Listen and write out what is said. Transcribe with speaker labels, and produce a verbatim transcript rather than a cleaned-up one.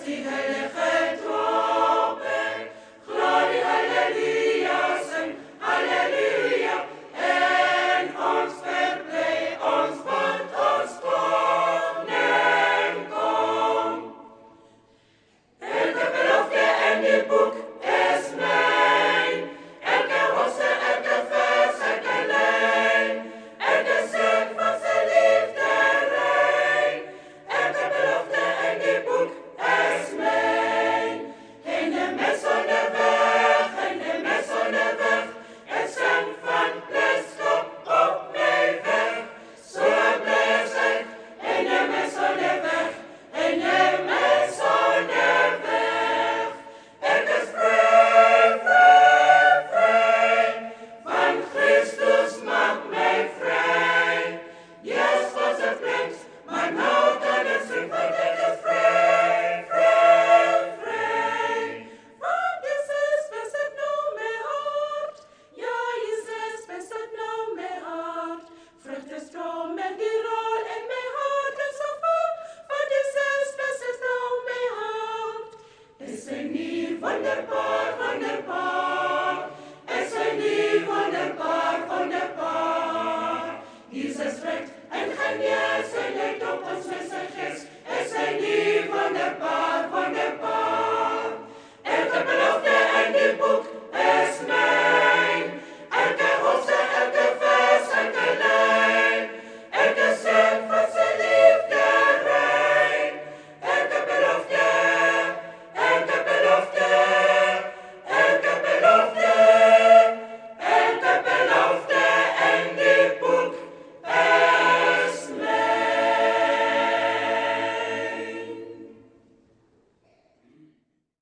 Speaker 1: die heilige Tropen, glorie, halleluja, sing, halleluja, en ons verblij, ons want ons koning kom. Elke belofte in die boek is mijn, elke hoofdstuk, elke vers, elke lijn, elke zin van zijn liefde rein, elke belofte in die boek is mijn. Geen mens onderweg, geen mens onderweg, het zang van blijdschap op mijn weg. Zo blij is ik, geen mens onderweg, geen mens onderweg. Ik is vrij, vrij, vrij, van Christus maakt mij vrij. Yes, was het blinkt, maar nou kan het zien, want ik is vrij, vrij, vrij. Want Jezus best het nou mijn hart, ja, Jezus best het nou mijn hart. Vruchten stromen die rol in mijn hart en zo voort, want Jezus best het nou mijn hart. Is hij niet wonderbaar, wonderbaar? Is hij niet wonderbaar, wonderbaar? Jezus spreekt en geneest, hij leidt op ons met zijn geest. Is hij niet wonderbaar?